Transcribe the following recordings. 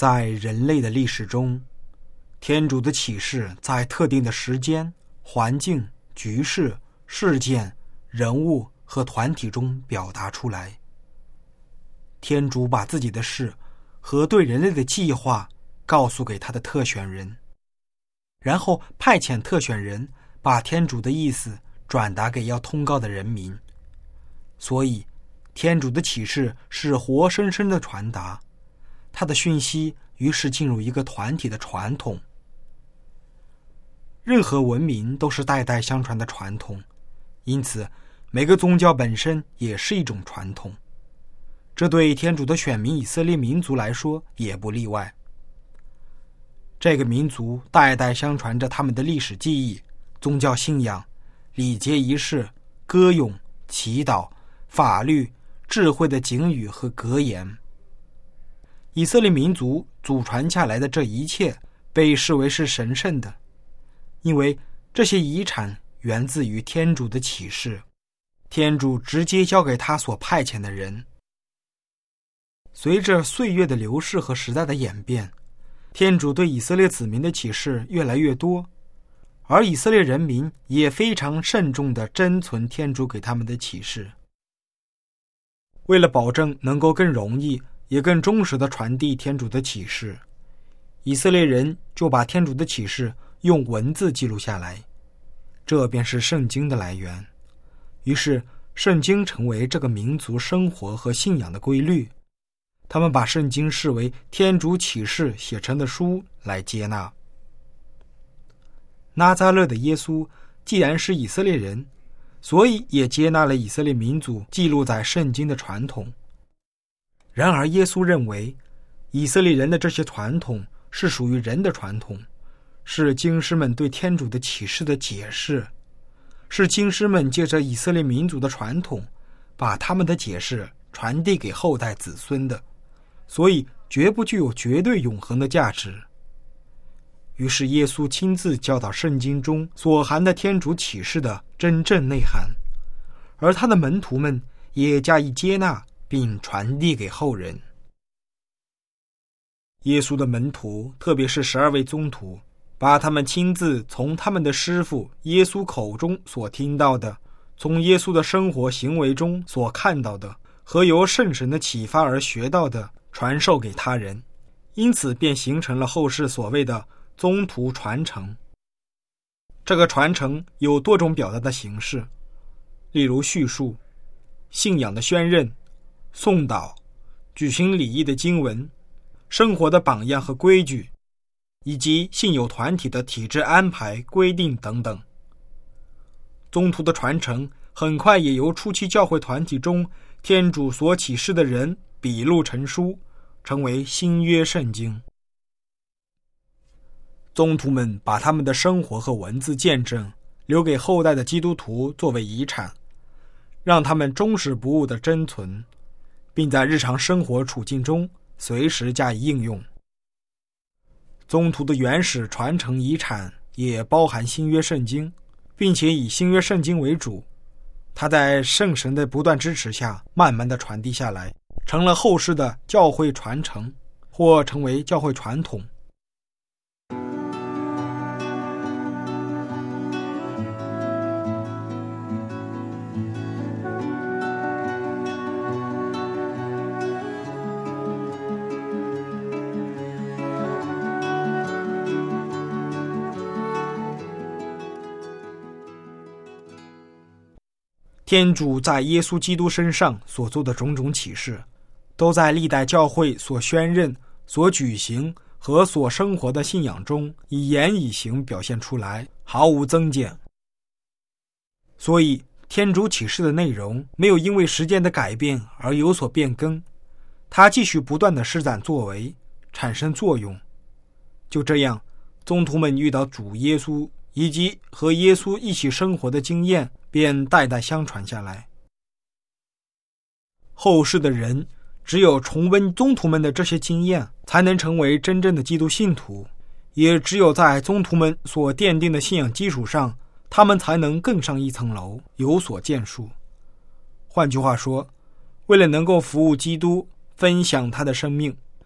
在人类的历史中，天主的启示在特定的时间、环境、局势、事件、人物和团体中表达出来。天主把自己的事和对人类的计划告诉给他的特选人，然后派遣特选人把天主的意思转达给要通告的人民。所以天主的启示是活生生的传达，他的讯息于是进入一个团体的传统。任何文明都是代代相传的传统，因此每个宗教本身也是一种传统。这对天主的选民以色列民族来说也不例外。这个民族代代相传着他们的历史记忆、宗教信仰、礼节仪式、歌咏、祈祷、法律、智慧的警语和格言。以色列民族祖传下来的这一切被视为是神圣的，因为这些遗产源自于天主的启示，天主直接交给他所派遣的人。随着岁月的流逝和时代的演变，天主对以色列子民的启示越来越多，而以色列人民也非常慎重地珍存天主给他们的启示。为了保证能够更容易也更忠实地传递天主的启示，以色列人就把天主的启示用文字记录下来，这便是圣经的来源。于是圣经成为这个民族生活和信仰的规律，他们把圣经视为天主启示写成的书来接纳。拿撒勒的耶稣既然是以色列人，所以也接纳了以色列民族记录在圣经的传统。然而耶稣认为以色列人的这些传统是属于人的传统，是经师们对天主的启示的解释，是经师们借着以色列民族的传统把他们的解释传递给后代子孙的，所以绝不具有绝对永恒的价值。于是耶稣亲自教导圣经中所含的天主启示的真正内涵，而他的门徒们也加以接纳并传递给后人。耶稣的门徒，特别是12位宗徒，把他们亲自从他们的师父耶稣口中所听到的，从耶稣的生活行为中所看到的，和由圣神的启发而学到的传授给他人，因此便形成了后世所谓的宗徒传承。这个传承有多种表达的形式，例如叙述、信仰的宣认、诵祷、举行礼仪的经文、生活的榜样和规矩，以及信友团体的体制安排、规定等等。宗徒的传承很快也由初期教会团体中天主所启示的人笔录成书，成为新约圣经。宗徒们把他们的生活和文字见证留给后代的基督徒作为遗产，让他们终始不误地珍存，并在日常生活处境中随时加以应用。宗徒的原始传承遗产也包含新约圣经，并且以新约圣经为主，它在圣神的不断支持下慢慢地传递下来，成了后世的教会传承，或成为教会传统。天主在耶稣基督身上所做的种种启示，都在历代教会所宣认、所举行和所生活的信仰中以言以行表现出来，毫无增减。所以天主启示的内容没有因为时间的改变而有所变更，它继续不断地施展作为，产生作用。就这样，宗徒们遇到主耶稣以及和耶稣一起生活的经验便代代相传下来。后世的人只有重温宗徒们的这些经验，才能成为真正的基督信徒，也只有在宗徒们所奠定的信仰基础上，他们才能更上一层楼，有所建树。换句话说，为了能够服务基督，分享他的生命，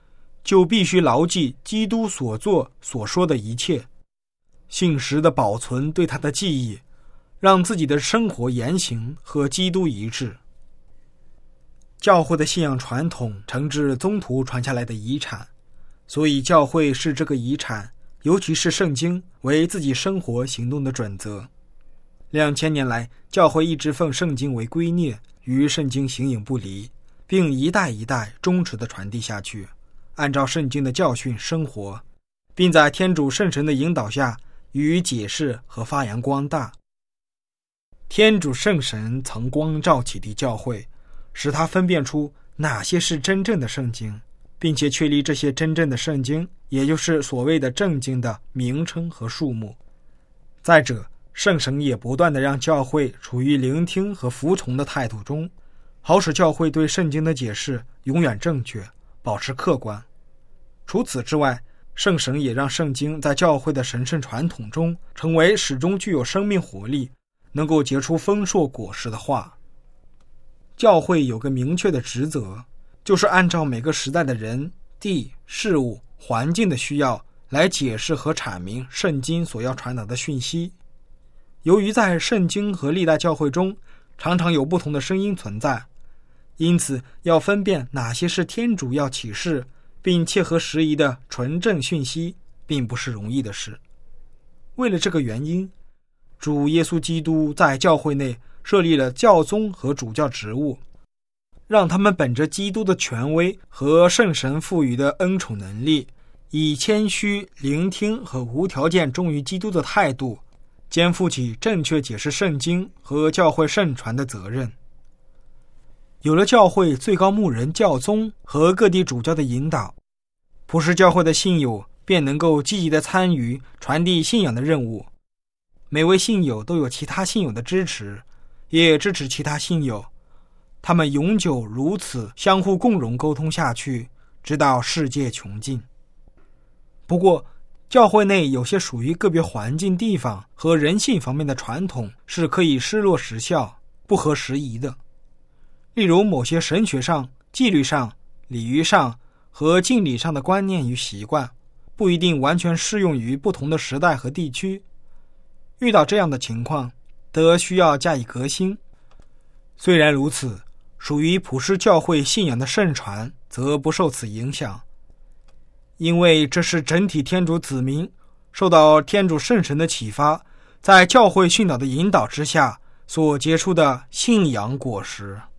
就必须牢记基督所做所说的一切，信实地保存对他的记忆，让自己的生活言行和基督一致。教会的信仰传统承至宗徒传下来的遗产，所以教会视这个遗产，尤其是圣经，为自己生活行动的准则。2000年来，教会一直奉圣经为圭臬，与圣经形影不离，并一代一代忠实地传递下去，按照圣经的教训生活，并在天主圣神的引导下予以解释和发扬光大。天主圣神曾光照启迪教会，使他分辨出哪些是真正的圣经，并且确立这些真正的圣经，也就是所谓的正经的名称和数目。再者，圣神也不断地让教会处于聆听和服从的态度中，好使教会对圣经的解释永远正确，保持客观。除此之外，圣神也让圣经在教会的神圣传统中成为始终具有生命活力，能够结出丰硕果实的话。教会有个明确的职责，就是按照每个时代的人、地、事物、环境的需要来解释和阐明圣经所要传达的讯息。由于在圣经和历代教会中常常有不同的声音存在，因此要分辨哪些是天主要启示并切合时宜的纯正讯息，并不是容易的事。为了这个原因，主耶稣基督在教会内设立了教宗和主教职务，让他们本着基督的权威和圣神赋予的恩宠能力，以谦虚、聆听和无条件忠于基督的态度，肩负起正确解释圣经和教会圣传的责任。有了教会最高牧人教宗和各地主教的引导，普世教会的信友便能够积极地参与传递信仰的任务。每位信友都有其他信友的支持，也支持其他信友，他们永久如此相互共荣沟通下去，直到世界穷尽。不过，教会内有些属于个别环境、地方和人性方面的传统是可以失落时效、不合时宜的。例如某些神学上、纪律上、礼仪上和敬礼上的观念与习惯，不一定完全适用于不同的时代和地区。遇到这样的情况，则需要加以革新。虽然如此，属于普世教会信仰的圣传则不受此影响，因为这是整体天主子民受到天主圣神的启发，在教会训导的引导之下所结出的信仰果实。